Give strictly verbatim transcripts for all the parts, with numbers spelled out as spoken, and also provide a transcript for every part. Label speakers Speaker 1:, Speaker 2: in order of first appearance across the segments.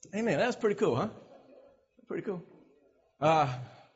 Speaker 1: Amen. That's pretty cool, huh? Pretty cool. Uh,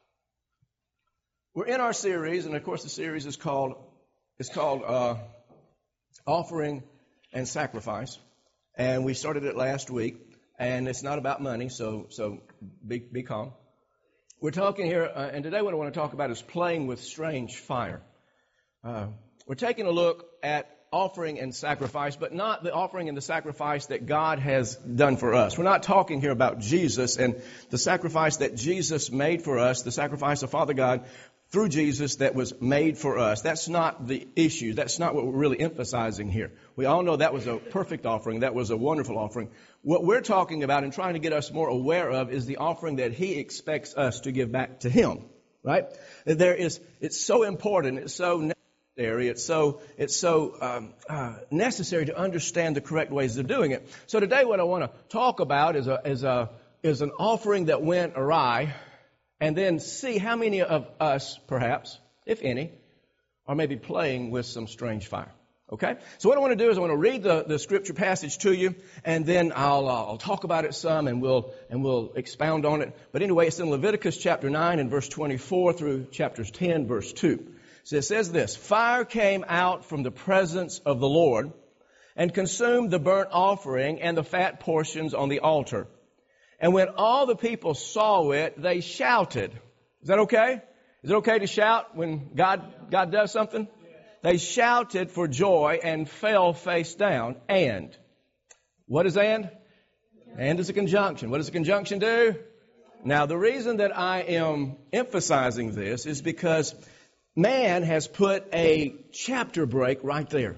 Speaker 1: we're in our series, and of course the series is called it's called uh, Offering and Sacrifice. And we started it last week, and it's not about money, so so be be calm. We're talking here, uh, and today what I want to talk about is playing with strange fire. Uh, we're taking a look at offering and sacrifice, but not the offering and the sacrifice that God has done for us. We're not talking here about Jesus and the sacrifice that Jesus made for us, the sacrifice of Father God through Jesus that was made for us. That's not the issue. That's not what we're really emphasizing here. We all know that was a perfect offering. That was a wonderful offering. What we're talking about and trying to get us more aware of is the offering that He expects us to give back to Him, right? There is, it's so important. It's so necessary. It's so it's so um, uh, necessary to understand the correct ways of doing it. So today, what I want to talk about is a is a is an offering that went awry, and then see how many of us, perhaps, if any, are maybe playing with some strange fire. Okay. So what I want to do is I want to read the, the scripture passage to you, and then I'll uh, I'll talk about it some, and we'll and we'll expound on it. But anyway, it's in Leviticus chapter nine and verse twenty-four through chapters ten, verse two. So it says this: Fire came out from the presence of the Lord and consumed the burnt offering and the fat portions on the altar. And when all the people saw it, they shouted. Is that okay? Is it okay to shout when God, God does something? They shouted for joy and fell face down. And. What is and? And is a conjunction. What does a conjunction do? Now, the reason that I am emphasizing this is because man has put a chapter break right there.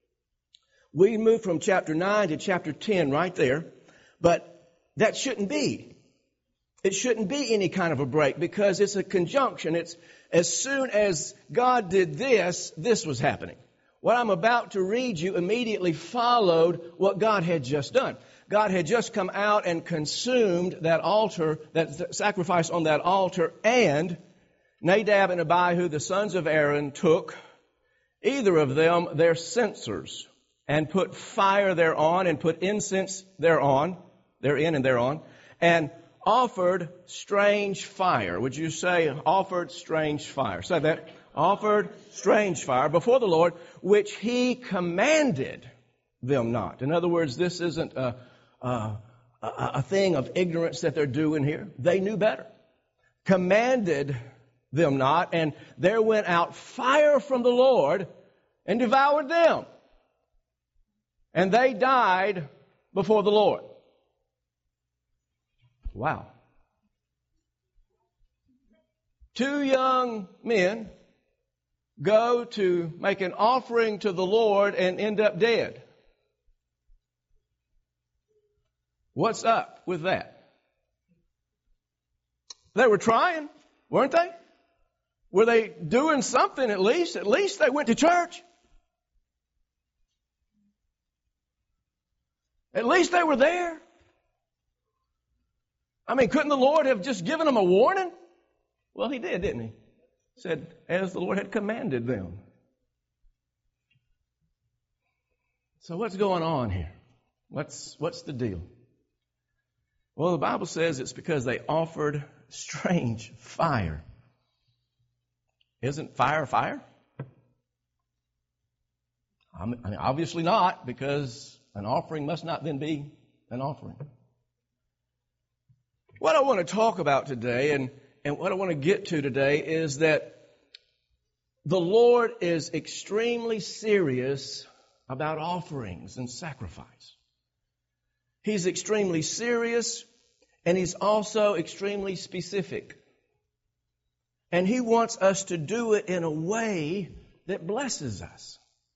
Speaker 1: We moved from chapter nine to chapter ten right there, but that shouldn't be. It shouldn't be any kind of a break because it's a conjunction. It's as soon as God did this, this was happening. What I'm about to read you immediately followed what God had just done. God had just come out and consumed that altar, that sacrifice on that altar, and Nadab and Abihu, the sons of Aaron, took either of them their censers and put fire thereon and put incense thereon, therein and thereon, and offered strange fire. Would you say offered strange fire? Say that. Offered strange fire before the Lord, which He commanded them not. In other words, this isn't a, a, a thing of ignorance that they're doing here. They knew better. Commanded them not, and there went out fire from the Lord and devoured them. And they died before the Lord. Wow. Two young men go to make an offering to the Lord and end up dead. What's up with that? They were trying, weren't they? Were they doing something at least? At least they went to church. At least they were there. I mean, couldn't the Lord have just given them a warning? Well, He did, didn't He? He said, as the Lord had commanded them. So what's going on here? What's, what's the deal? Well, the Bible says it's because they offered strange fire. Isn't fire fire? I mean, obviously not, because an offering must not then be an offering. What I want to talk about today and, and what I want to get to today is that the Lord is extremely serious about offerings and sacrifice. He's extremely serious, and He's also extremely specific. And He wants us to do it in a way that blesses us.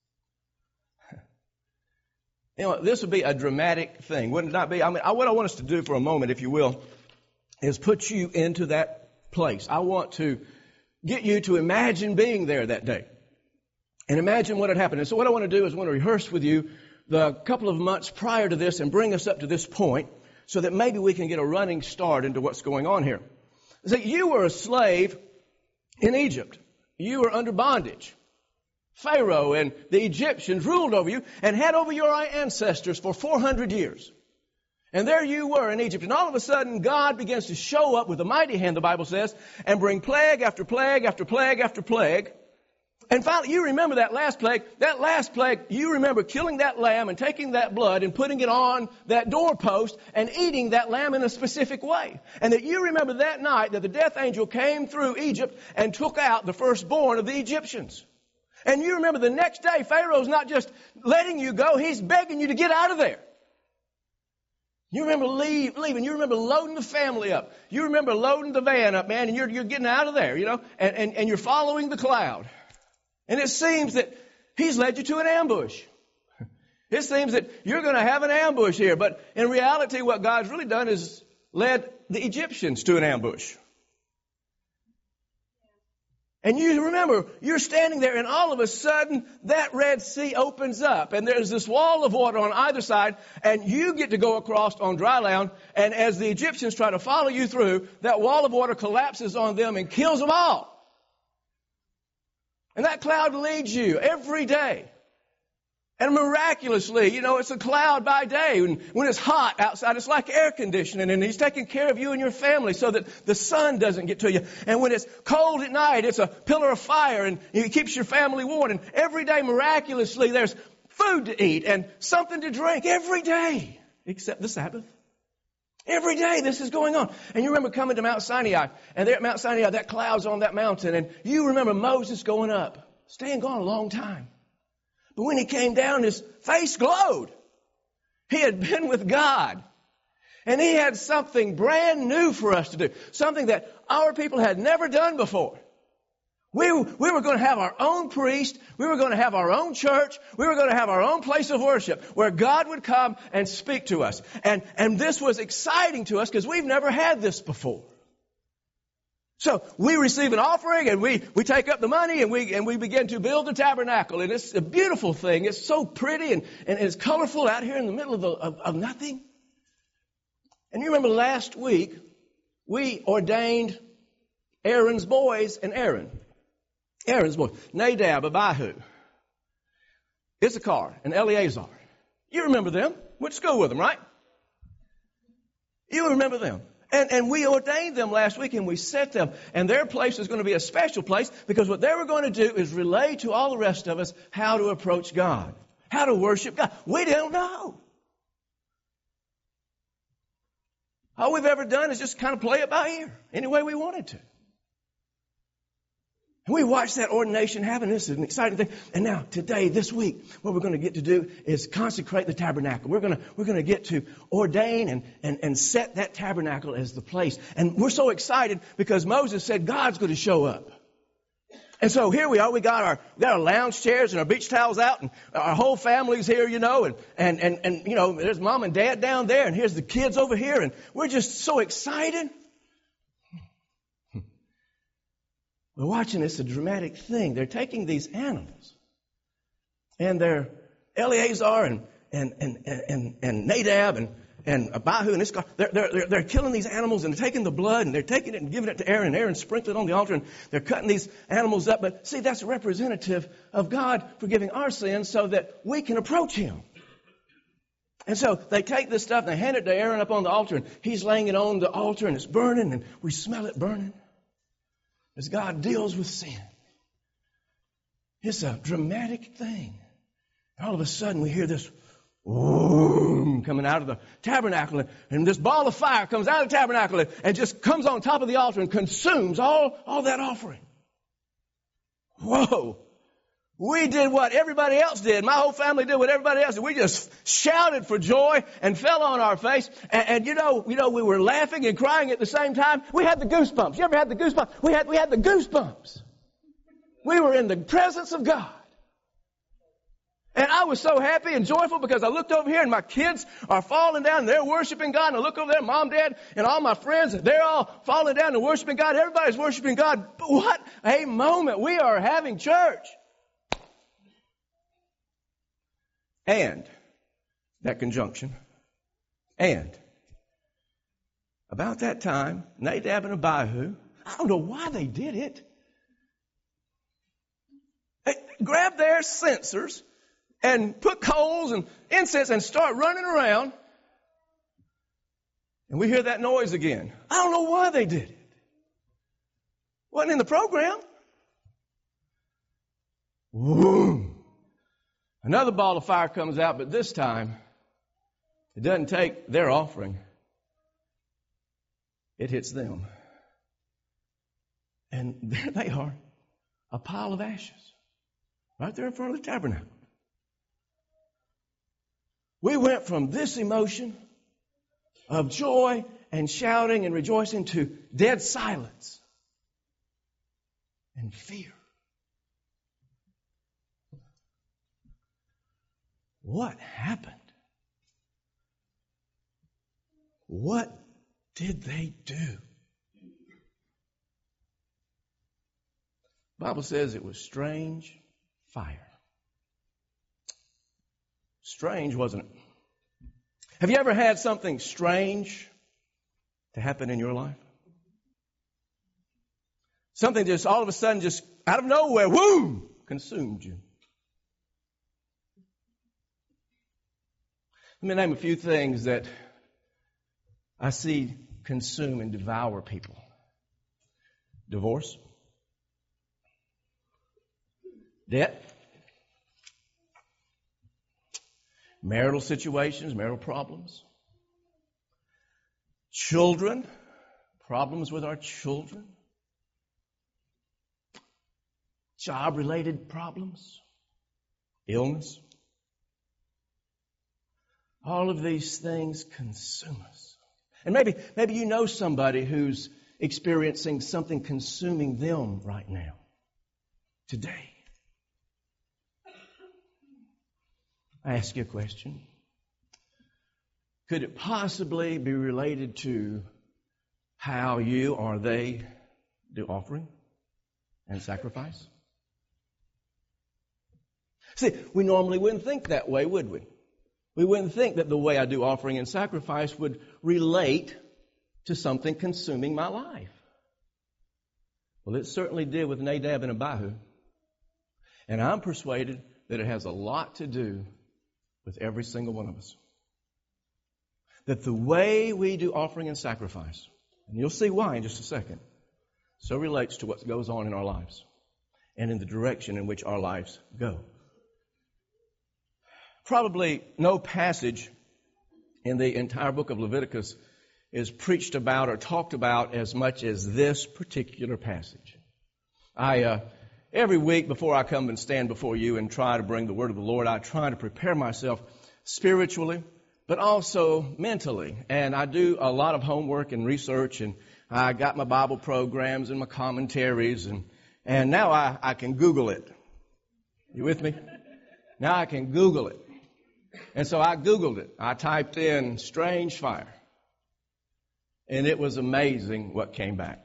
Speaker 1: You know, this would be a dramatic thing, wouldn't it not be? I mean, I, what I want us to do for a moment, if you will, is put you into that place. I want to get you to imagine being there that day. And imagine what had happened. And so what I want to do is I want to rehearse with you the couple of months prior to this and bring us up to this point so that maybe we can get a running start into what's going on here. So you were a slave in Egypt. You were under bondage. Pharaoh and the Egyptians ruled over you and had over your ancestors for four hundred years. And there you were in Egypt. And all of a sudden, God begins to show up with a mighty hand, the Bible says, and bring plague after plague after plague after plague. And finally, you remember that last plague. That last plague, you remember killing that lamb and taking that blood and putting it on that doorpost and eating that lamb in a specific way. And that you remember that night that the death angel came through Egypt and took out the firstborn of the Egyptians. And you remember the next day, Pharaoh's not just letting you go, he's begging you to get out of there. You remember leave, leaving. You remember loading the family up. You remember loading the van up, man, and you're, you're getting out of there, you know, and, and, and you're following the cloud. And it seems that he's led you to an ambush. It seems that you're going to have an ambush here. But in reality, what God's really done is led the Egyptians to an ambush. And you remember, you're standing there and all of a sudden that Red Sea opens up. And there's this wall of water on either side. And you get to go across on dry land. And as the Egyptians try to follow you through, that wall of water collapses on them and kills them all. And that cloud leads you every day. And miraculously, you know, it's a cloud by day. And when it's hot outside, it's like air conditioning. And he's taking care of you and your family so that the sun doesn't get to you. And when it's cold at night, it's a pillar of fire. And he keeps your family warm. And every day, miraculously, there's food to eat and something to drink every day. Except the Sabbath. Every day this is going on. And you remember coming to Mount Sinai. And there at Mount Sinai, that cloud's on that mountain. And you remember Moses going up. Staying gone a long time. But when he came down, his face glowed. He had been with God. And he had something brand new for us to do. Something that our people had never done before. We, we were going to have our own priest. We were going to have our own church. We were going to have our own place of worship where God would come and speak to us. And, and this was exciting to us because we've never had this before. So we receive an offering and we, we take up the money and we, and we begin to build the tabernacle. And it's a beautiful thing. It's so pretty and, and it's colorful out here in the middle of, the, of, of nothing. And you remember last week, we ordained Aaron's boys and Aaron. Aaron's boys, Nadab, Abihu, Issachar, and Eleazar. You remember them. Went to school with them, right? You remember them. And, and we ordained them last week and we set them. And their place is going to be a special place because what they were going to do is relay to all the rest of us how to approach God, how to worship God. We don't know. All we've ever done is just kind of play it by ear any way we wanted to. And we watched that ordination happen. This is an exciting thing. And now, today, this week, what we're going to get to do is consecrate the tabernacle. We're going to, we're going to get to ordain and, and, and set that tabernacle as the place. And we're so excited because Moses said God's going to show up. And so here we are. We got our, we got our lounge chairs and our beach towels out and our whole family's here, you know, and, and, and, and, you know, there's mom and dad down there and here's the kids over here. And we're just so excited. We're watching this, a dramatic thing. They're taking these animals, and they're Eleazar and and and and, and Nadab and and Abihu and Issachar. They're, they're they're killing these animals and they're taking the blood and they're taking it and giving it to Aaron. Aaron sprinkling it on the altar and they're cutting these animals up. But see, that's representative of God forgiving our sins so that we can approach Him. And so they take this stuff and they hand it to Aaron up on the altar and he's laying it on the altar and it's burning and we smell it burning. As God deals with sin. It's a dramatic thing. All of a sudden we hear this boom coming out of the tabernacle. And this ball of fire comes out of the tabernacle and just comes on top of the altar and consumes all, all that offering. Whoa. We did what everybody else did. My whole family did what everybody else did. We just shouted for joy and fell on our face. And, and you know, you know, we were laughing and crying at the same time. We had the goosebumps. You ever had the goosebumps? We had, we had the goosebumps. We were in the presence of God. And I was so happy and joyful because I looked over here and my kids are falling down and they're worshiping God. And I look over there, mom, dad, and all my friends, they're all falling down and worshiping God. Everybody's worshiping God. But what a moment. We are having church. And, that conjunction, and, about that time, Nadab and Abihu, I don't know why they did it. They grabbed their censers and put coals and incense and start running around And we hear that noise again. I don't know why they did it. Wasn't in the program. Boom. Another ball of fire comes out, but this time it doesn't take their offering. It hits them. And there they are, a pile of ashes, right there in front of the tabernacle. We went from this emotion of joy and shouting and rejoicing to dead silence and fear. What happened? What did they do? The Bible says it was strange fire. Strange, wasn't it? Have you ever had something strange to happen in your life? Something just all of a sudden, just out of nowhere, whoo, consumed you. Let me name a few things that I see consume and devour people. Divorce. Debt. Marital situations, marital problems. Children. Problems with our children. Job-related problems. Illness. All of these things consume us. And maybe, maybe you know somebody who's experiencing something consuming them right now, today. I ask you a question. Could it possibly be related to how you or they do offering and sacrifice? See, we normally wouldn't think that way, would we? We wouldn't think that the way I do offering and sacrifice would relate to something consuming my life. Well, it certainly did with Nadab and Abihu. And I'm persuaded that it has a lot to do with every single one of us. That the way we do offering and sacrifice, and you'll see why in just a second, so relates to what goes on in our lives and in the direction in which our lives go. Probably no passage in the entire book of Leviticus is preached about or talked about as much as this particular passage. I, uh, every week before I come and stand before you and try to bring the word of the Lord, I try to prepare myself spiritually, but also mentally. And I do a lot of homework and research, and I got my Bible programs and my commentaries, and, and now I, I can Google it. You with me? Now I can Google it. And so I Googled it. I typed in strange fire. And it was amazing what came back.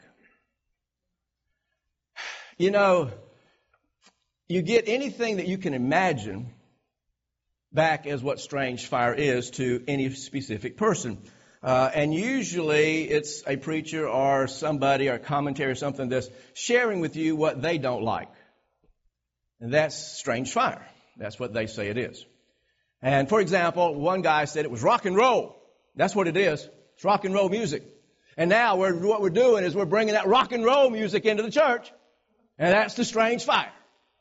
Speaker 1: You know, you get anything that you can imagine back as what strange fire is to any specific person. Uh, and usually it's a preacher or somebody or a commentary or something that's sharing with you what they don't like. And that's strange fire. That's what they say it is. And for example, one guy said it was rock and roll. That's what it is. It's rock and roll music. And now we're, what we're doing is we're bringing that rock and roll music into the church. And that's the strange fire.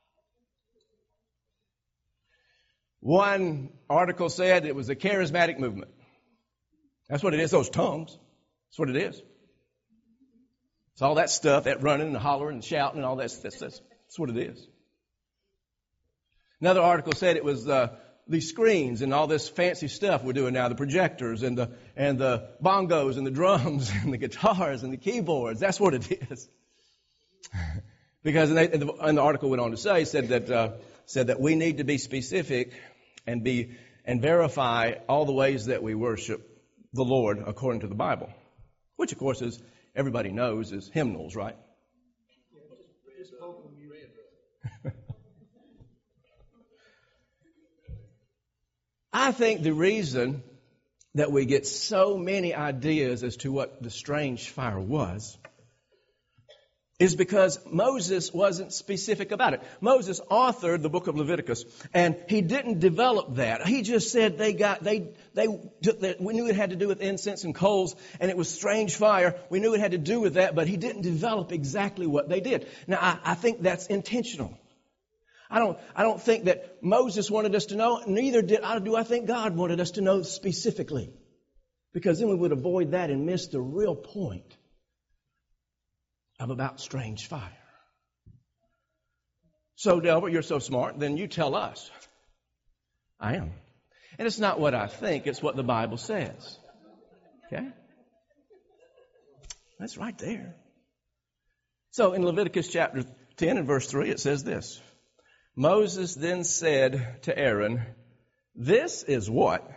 Speaker 1: One article said it was a charismatic movement. That's what it is, those tongues. That's what it is. It's all that stuff, that running and hollering and shouting and all that. That's, that's, that's what it is. Another article said it was uh, these screens and all this fancy stuff we're doing now, the projectors and the and the bongos and the drums and the guitars and the keyboards. That's what it is. Because and, they, and, the, and the article went on to say said that uh, said that we need to be specific and be and verify all the ways that we worship the Lord according to the Bible, which of course is everybody knows is hymnals, right? I think the reason that we get so many ideas as to what the strange fire was is because Moses wasn't specific about it. Moses authored the book of Leviticus, and he didn't develop that. He just said they got, they, they, we knew it had to do with incense and coals, and it was strange fire. We knew it had to do with that, but he didn't develop exactly what they did. Now, I, I think that's intentional. I don't, I don't think that Moses wanted us to know, neither did I, do I think God wanted us to know specifically. Because then we would avoid that and miss the real point of about strange fire. So, Delbert, you're so smart, then you tell us. I am. And it's not what I think, it's what the Bible says. Okay? That's right there. So, in Leviticus chapter ten and verse three, it says this. Moses then said to Aaron, this is what?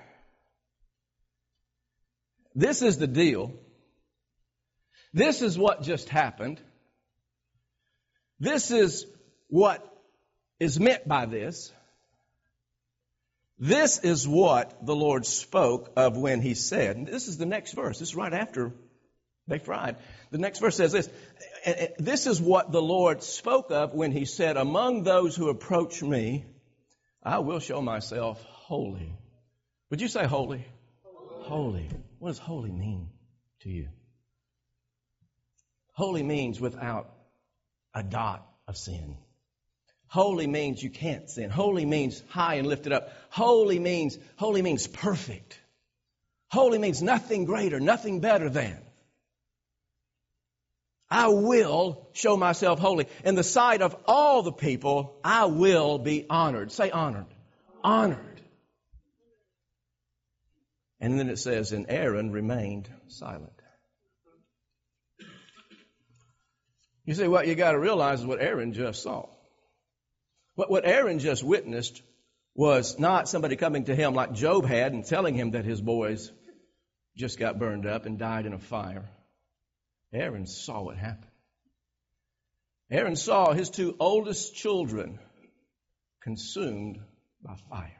Speaker 1: This is the deal. This is what just happened. This is what is meant by this. This is what the Lord spoke of when he said, and this is the next verse. This is right after they fried. The next verse says this. This is what the Lord spoke of when he said, among those who approach me, I will show myself holy. Would you say holy? Holy. Holy. What does holy mean to you? Holy means without a dot of sin. Holy means you can't sin. Holy means high and lifted up. Holy means, holy means perfect. Holy means nothing greater, nothing better than. I will show myself holy. In the sight of all the people, I will be honored. Say honored. Honored. And then it says, and Aaron remained silent. You see, what you got to realize is what Aaron just saw. What, what Aaron just witnessed was not somebody coming to him like Job had and telling him that his boys just got burned up and died in a fire. Aaron saw what happened. Aaron saw his two oldest children consumed by fire.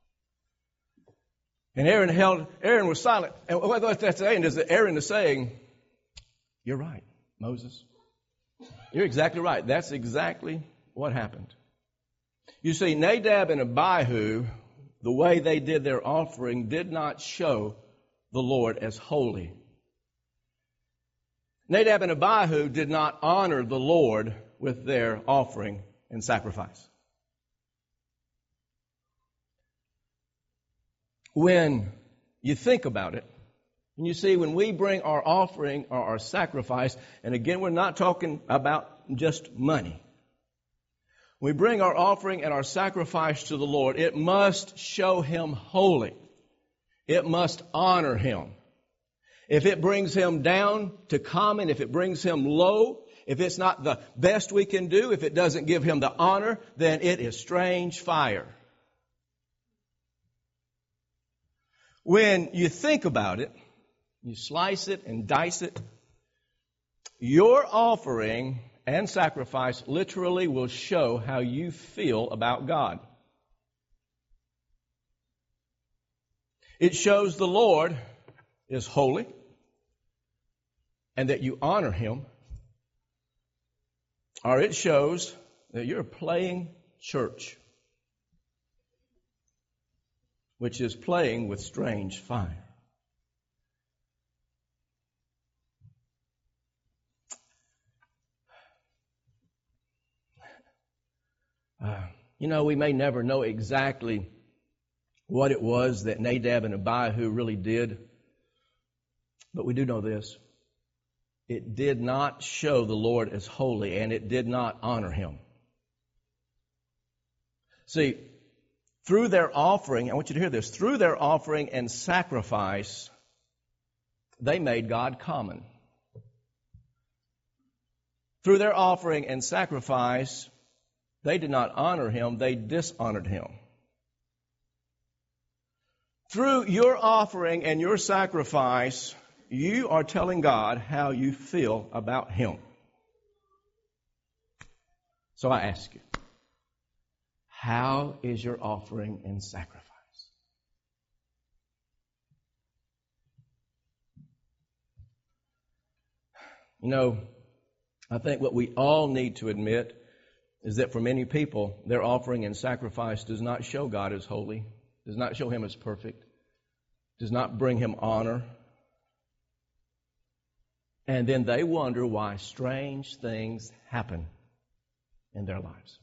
Speaker 1: And Aaron held, Aaron was silent. And what that's saying is that Aaron is saying, you're right, Moses. You're exactly right. That's exactly what happened. You see, Nadab and Abihu, the way they did their offering, did not show the Lord as holy. Nadab and Abihu did not honor the Lord with their offering and sacrifice. When you think about it, and you see, when we bring our offering or our sacrifice, and again, we're not talking about just money. We bring our offering and our sacrifice to the Lord. It must show Him holy. It must honor Him. If it brings Him down to common, if it brings Him low, if it's not the best we can do, if it doesn't give Him the honor, then it is strange fire. When you think about it, you slice it and dice it, your offering and sacrifice literally will show how you feel about God. It shows the Lord is holy and that you honor Him, or it shows that you're playing church, which is playing with strange fire. Uh, you know, we may never know exactly what it was that Nadab and Abihu really did, but we do know this. It did not show the Lord as holy, and it did not honor Him. See, through their offering, I want you to hear this, through their offering and sacrifice, they made God common. Through their offering and sacrifice, they did not honor Him, they dishonored Him. Through your offering and your sacrifice, you are telling God how you feel about Him. So I ask you, how is your offering and sacrifice? You know, I think what we all need to admit is that for many people, their offering and sacrifice does not show God as holy, does not show Him as perfect, does not bring Him honor. And then they wonder why strange things happen in their lives.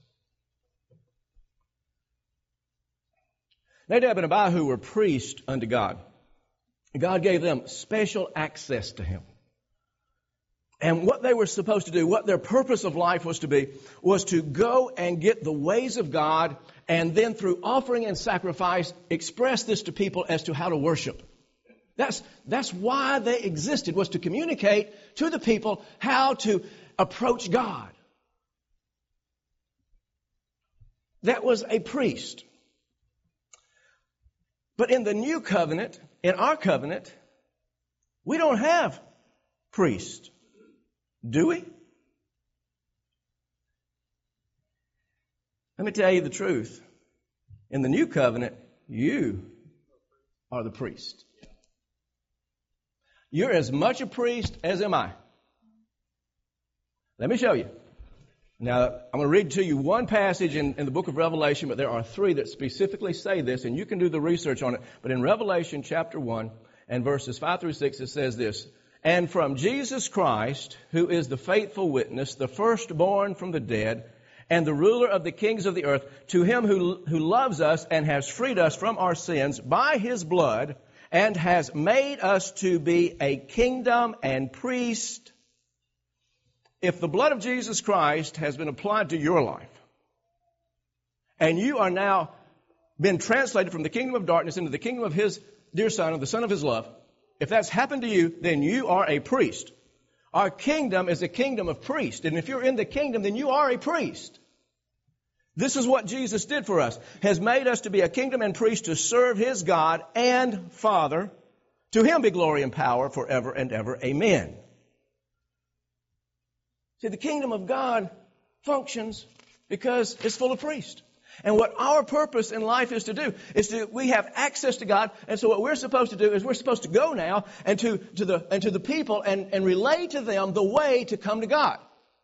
Speaker 1: Nadab and Abihu were priests unto God. God gave them special access to Him. And what they were supposed to do, what their purpose of life was to be, was to go and get the ways of God, and then through offering and sacrifice, express this to people as to how to worship. That's, that's why they existed, was to communicate to the people how to approach God. That was a priest. But in the new covenant, in our covenant, we don't have priests, do we? Let me tell you the truth. In the new covenant, you are the priest. You're as much a priest as am I. Let me show you. Now, I'm going to read to you one passage in, in the book of Revelation, but there are three that specifically say this, and you can do the research on it. But in Revelation chapter one and verses five through six, it says this: "And from Jesus Christ, who is the faithful witness, the firstborn from the dead, and the ruler of the kings of the earth, to Him who, who loves us and has freed us from our sins by His blood, and has made us to be a kingdom and priest." If the blood of Jesus Christ has been applied to your life, and you are now been translated from the kingdom of darkness into the kingdom of His dear Son, of the Son of His love, if that's happened to you, then you are a priest. Our kingdom is a kingdom of priests, and if you're in the kingdom, then you are a priest. This is what Jesus did for us, has made us to be a kingdom and priest to serve His God and Father. To Him be glory and power forever and ever. Amen. See, the kingdom of God functions because it's full of priests. And what our purpose in life is to do is to, we have access to God. And so what we're supposed to do is we're supposed to go now and to, to the, and to the people and, and relay to them the way to come to God.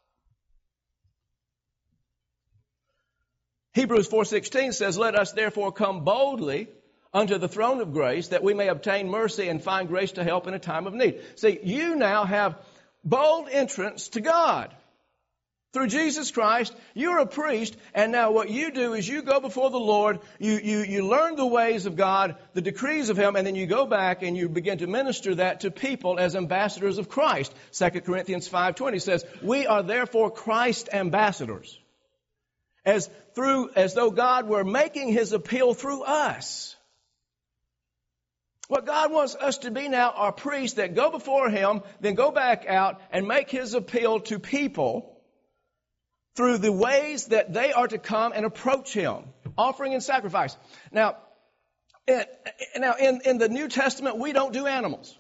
Speaker 1: Hebrews four sixteen says, "Let us therefore come boldly unto the throne of grace, that we may obtain mercy and find grace to help in a time of need." See, you now have bold entrance to God. Through Jesus Christ, you're a priest, and now what you do is you go before the Lord, you, you, you learn the ways of God, the decrees of Him, and then you go back and you begin to minister that to people as ambassadors of Christ. Second Corinthians five twenty says, "We are therefore Christ ambassadors." As through, as though God were making His appeal through us. What God wants us to be now are priests that go before Him, then go back out and make His appeal to people through the ways that they are to come and approach Him, offering and sacrifice. Now, in, now in, in the New Testament, we don't do animals.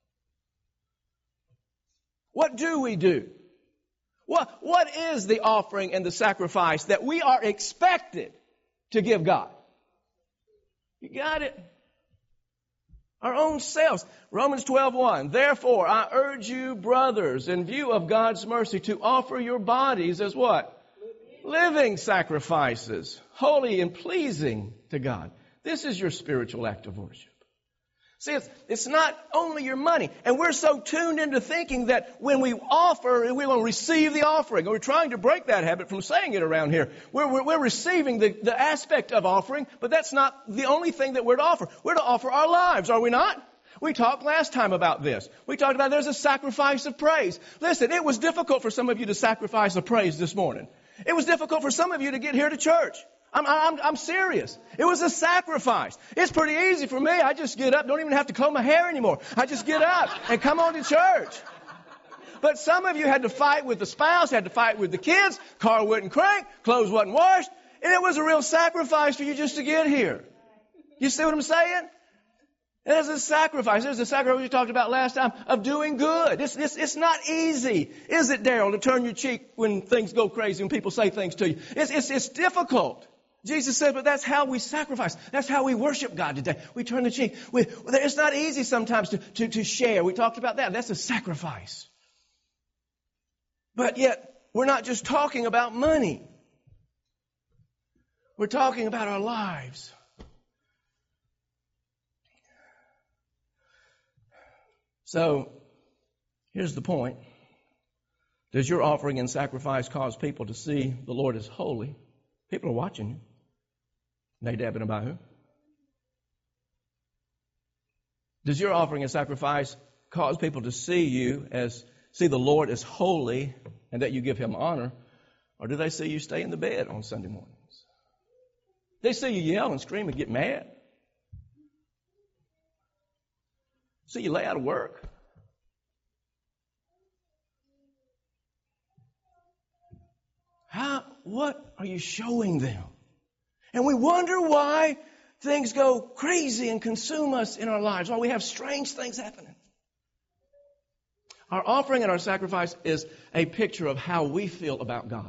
Speaker 1: What do we do? What, what is the offering and the sacrifice that we are expected to give God? You got it? Our own selves. Romans twelve one. "Therefore, I urge you, brothers, in view of God's mercy, to offer your bodies as what? Living sacrifices, holy and pleasing to God." This is your spiritual act of worship. See, it's, it's not only your money. And we're so tuned into thinking that when we offer, we will receive the offering. And we're trying to break that habit from saying it around here. We're, we're, we're receiving the, the aspect of offering, but that's not the only thing that we're to offer. We're to offer our lives, are we not? We talked last time about this. We talked about there's a sacrifice of praise. Listen, it was difficult for some of you to sacrifice a praise this morning. It was difficult for some of you to get here to church. I'm, I'm, I'm serious. It was a sacrifice. It's pretty easy for me. I just get up, don't even have to comb my hair anymore. I just get up and come on to church. But some of you had to fight with the spouse, had to fight with the kids, car wouldn't crank, clothes wasn't washed, and it was a real sacrifice for you just to get here. You see what I'm saying? There's a sacrifice. There's a sacrifice we talked about last time of doing good. It's, it's, it's not easy, is it, Daryl, to turn your cheek when things go crazy, when people say things to you? It's, it's, it's difficult. Jesus said, but that's how we sacrifice. That's how we worship God today. We turn the cheek. We, it's not easy sometimes to, to, to share. We talked about that. That's a sacrifice. But yet, we're not just talking about money. We're talking about our lives. So, here's the point. Does your offering and sacrifice cause people to see the Lord as holy? People are watching you. Nadab and Abihu. Does your offering and sacrifice cause people to see you as, see the Lord as holy and that you give Him honor? Or do they see you stay in the bed on Sunday mornings? They see you yell and scream and get mad. See you lay out of work. How, what are you showing them? And we wonder why things go crazy and consume us in our lives, why we have strange things happening. Our offering and our sacrifice is a picture of how we feel about God.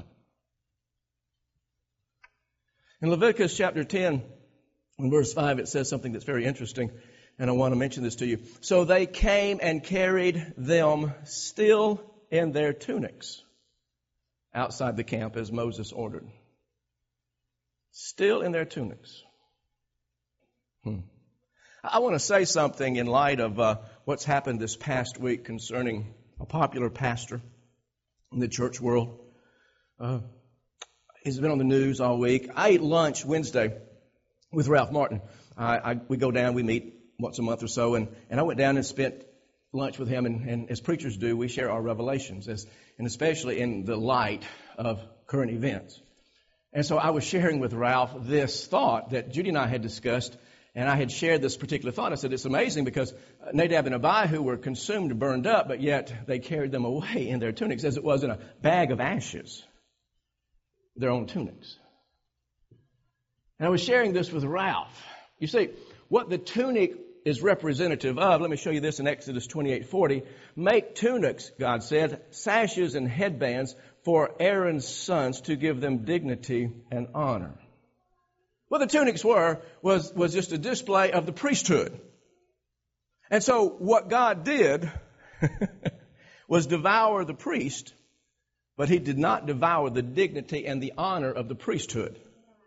Speaker 1: In Leviticus chapter ten, in verse five, it says something that's very interesting, and I want to mention this to you. So they came and carried them still in their tunics outside the camp as Moses ordered. Still in their tunics. Hmm. I want to say something in light of uh, what's happened this past week concerning a popular pastor in the church world. Uh, he's been on the news all week. I ate lunch Wednesday with Ralph Martin. I, I, we go down, we meet once a month or so, and, and I went down and spent lunch with him, and, and as preachers do, we share our revelations, as, and especially in the light of current events. And so I was sharing with Ralph this thought that Judy and I had discussed, and I had shared this particular thought. I said, it's amazing because Nadab and Abihu were consumed and burned up, but yet they carried them away in their tunics as it was in a bag of ashes, their own tunics. And I was sharing this with Ralph. You see, what the tunic is representative of, let me show you this in Exodus twenty-eight forty. Make tunics, God said, sashes and headbands for Aaron's sons to give them dignity and honor. What the tunics were was, was just a display of the priesthood. And so what God did was devour the priest, but He did not devour the dignity and the honor of the priesthood.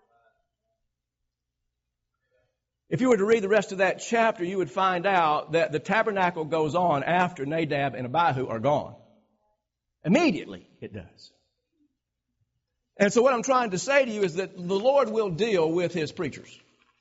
Speaker 1: If you were to read the rest of that chapter, you would find out that the tabernacle goes on after Nadab and Abihu are gone. Immediately it does. And so what I'm trying to say to you is that the Lord will deal with His preachers.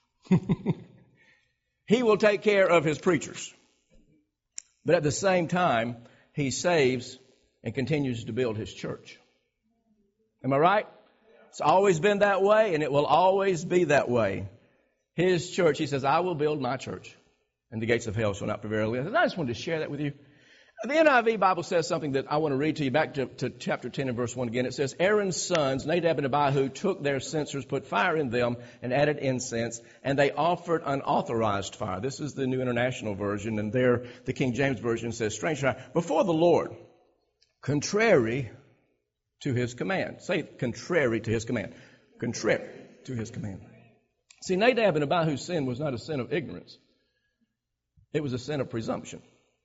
Speaker 1: He will take care of His preachers. But at the same time, He saves and continues to build His church. Am I right? It's always been that way, and it will always be that way. His church, He says, I will build my church, and the gates of hell shall not prevail against it. And I just wanted to share that with you. The N I V Bible says something that I want to read to you back to, to chapter ten and verse one again. It says, Aaron's sons, Nadab and Abihu, took their censers, put fire in them, and added incense, and they offered unauthorized fire. This is the New International Version, and there the King James Version says, strange fire, before the Lord, contrary to His command. Say contrary to His command. Contrary to His command. See, Nadab and Abihu's sin was not a sin of ignorance. It was a sin of presumption.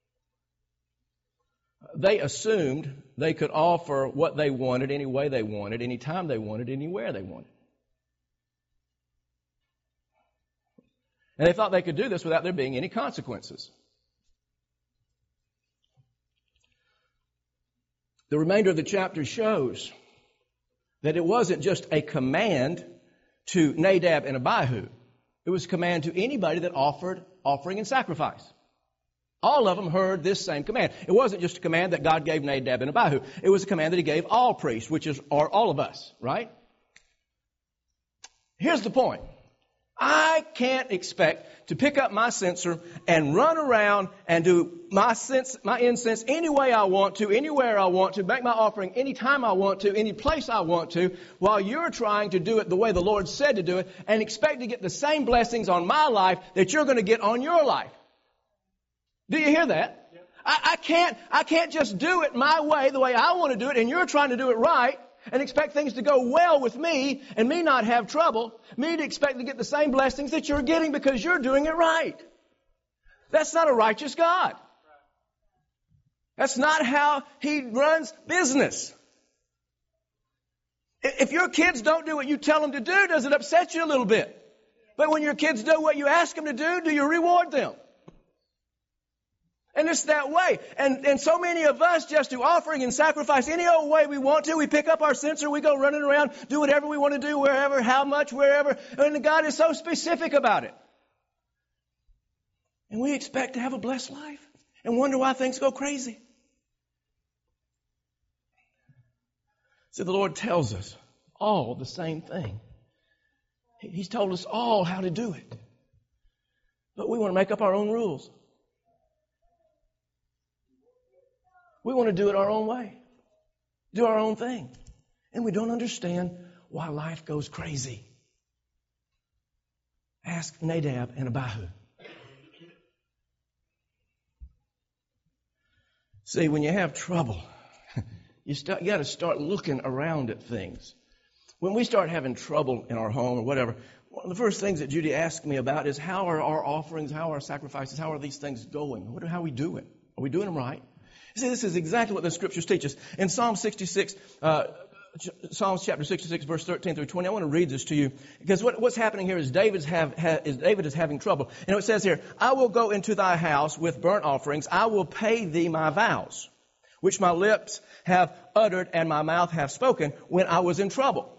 Speaker 1: They assumed they could offer what they wanted any way they wanted, any time they wanted, anywhere they wanted. And they thought they could do this without there being any consequences. The remainder of the chapter shows that it wasn't just a command to Nadab and Abihu. It was a command to anybody that offered offering and sacrifice. All of them heard this same command. It wasn't just a command that God gave Nadab and Abihu. It was a command that He gave all priests, which is are all of us, right? Here's the point. I can't expect to pick up my censer and run around and do my sense, my incense any way I want to, anywhere I want to, make my offering any time I want to, any place I want to, while you're trying to do it the way the Lord said to do it and expect to get the same blessings on my life that you're going to get on your life. Do you hear that? Yep. I, I can't, I can't just do it my way, the way I want to do it, and you're trying to do it right, and expect things to go well with me, and me not have trouble, me to expect to get the same blessings that you're getting because you're doing it right. That's not a righteous God. That's not how He runs business. If your kids don't do what you tell them to do, does it upset you a little bit? But when your kids do what you ask them to do, do you reward them? And it's that way. And, and so many of us just do offering and sacrifice any old way we want to. We pick up our censer, we go running around, do whatever we want to do, wherever, how much, wherever. And God is so specific about it. And we expect to have a blessed life and wonder why things go crazy. See, the Lord tells us all the same thing. He's told us all how to do it. But we want to make up our own rules. We want to do it our own way. Do our own thing. And we don't understand why life goes crazy. Ask Nadab and Abihu. See, when you have trouble, you, start, you got to start looking around at things. When we start having trouble in our home or whatever, one of the first things that Judy asked me about is how are our offerings, how are our sacrifices, how are these things going? What, how are we doing? Are we doing them right? See, this is exactly what the Scriptures teach us. In Psalm sixty-six, uh, Psalms chapter sixty-six, verse thirteen through twenty, I want to read this to you. Because what, what's happening here is, David's have, ha, is David is having trouble. And it says here, I will go into thy house with burnt offerings. I will pay thee my vows, which my lips have uttered and my mouth have spoken when I was in trouble.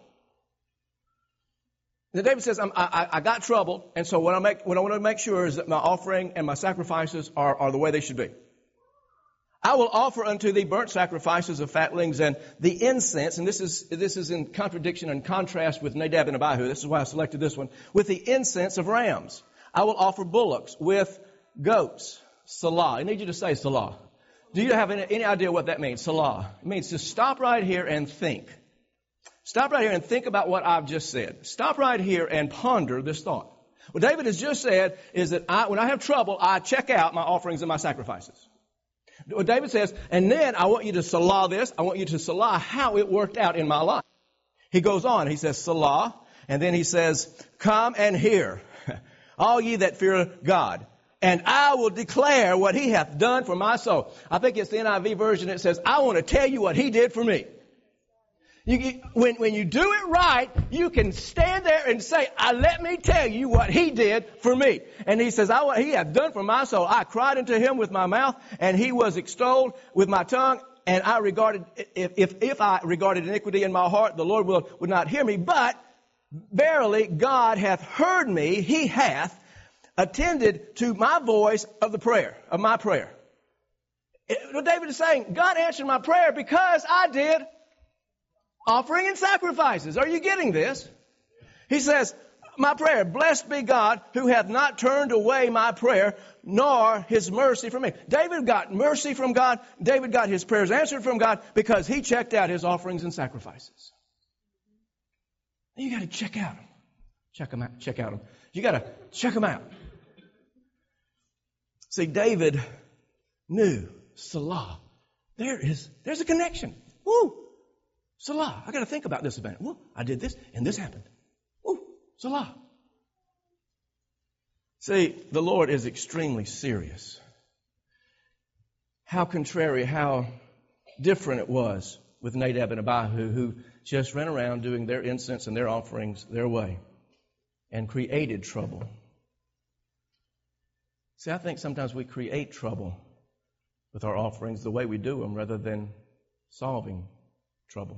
Speaker 1: Now David says, I'm, I, I got trouble, and so what I, make, what I want to make sure is that my offering and my sacrifices are, are the way they should be. I will offer unto thee burnt sacrifices of fatlings and the incense, and this is this is in contradiction and contrast with Nadab and Abihu. This is why I selected this one. With the incense of rams. I will offer bullocks with goats. Salah. I need you to say Salah. Do you have any, any idea what that means? Salah. It means to stop right here and think. Stop right here and think about what I've just said. Stop right here and ponder this thought. What David has just said is that I, when I have trouble, I check out my offerings and my sacrifices. What David says, and then I want you to salah this. I want you to salah how it worked out in my life. He goes on. He says salah, and then he says, come and hear, all ye that fear God, and I will declare what he hath done for my soul. I think it's the N I V version that says, I want to tell you what he did for me. You, you, when, when you do it right, you can stand there and say, I, let me tell you what he did for me. And he says, I, he hath done for my soul. I cried unto him with my mouth, and he was extolled with my tongue. And I regarded, if, if, if I regarded iniquity in my heart, the Lord will, would not hear me. But verily God hath heard me. He hath attended to my voice of the prayer, of my prayer. It, David is saying, God answered my prayer because I did offering and sacrifices. Are you getting this? He says, my prayer, blessed be God who hath not turned away my prayer, nor his mercy from me. David got mercy from God. David got his prayers answered from God because he checked out his offerings and sacrifices. You got to check out them. Check them out. Check out them. You got to check them out. See, David knew Salah. There is, there's a connection. Woo! Salah. I got to think about this a minute. Woo, I did this and this happened. Woo, Salah. See, the Lord is extremely serious. How contrary, how different it was with Nadab and Abihu, who just ran around doing their incense and their offerings their way and created trouble. See, I think sometimes we create trouble with our offerings the way we do them rather than solving trouble.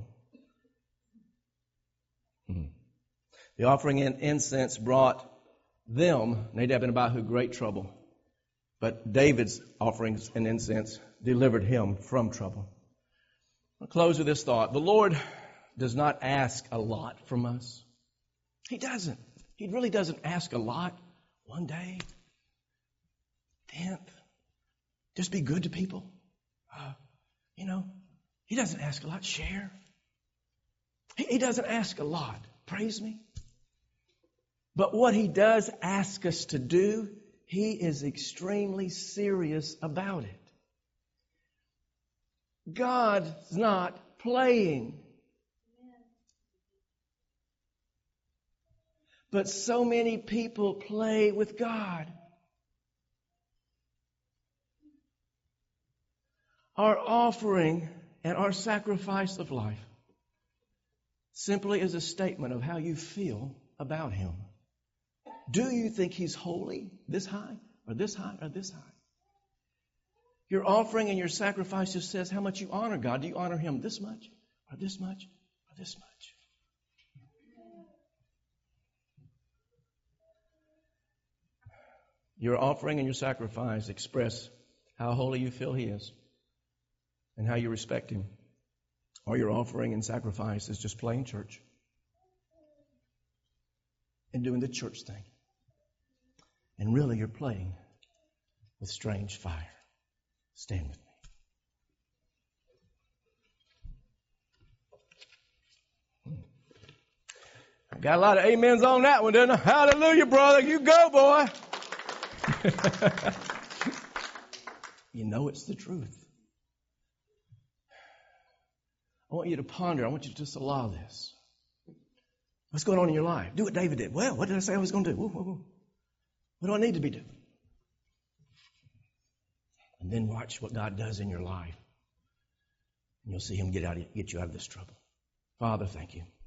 Speaker 1: Hmm. The offering in incense brought them, Nadab and Abihu, great trouble. But David's offerings and incense delivered him from trouble. I'll close with this thought. The Lord does not ask a lot from us. He doesn't. He really doesn't ask a lot. One day, tenth, just be good to people. Uh, you know, he doesn't ask a lot. Share. He, he doesn't ask a lot. Praise me. But what he does ask us to do, he is extremely serious about it. God's not playing. But so many people play with God. Our offering and our sacrifice of life simply is a statement of how you feel about him. Do you think he's holy, this high, or this high, or this high? Your offering and your sacrifice just says how much you honor God. Do you honor him this much, or this much, or this much? Your offering and your sacrifice express how holy you feel he is and how you respect him. Or your offering and sacrifice is just playing church and doing the church thing. And really you're playing with strange fire. Stand with me. I got a lot of amens on that one, didn't I? Hallelujah, brother. You go, boy. You know it's the truth. I want you to ponder. I want you to just allow this. What's going on in your life? Do what David did. Well, what did I say I was going to do? Whoa, whoa, whoa. What do I need to be doing? And then watch what God does in your life. And you'll see him get out of, get you out of this trouble. Father, thank you.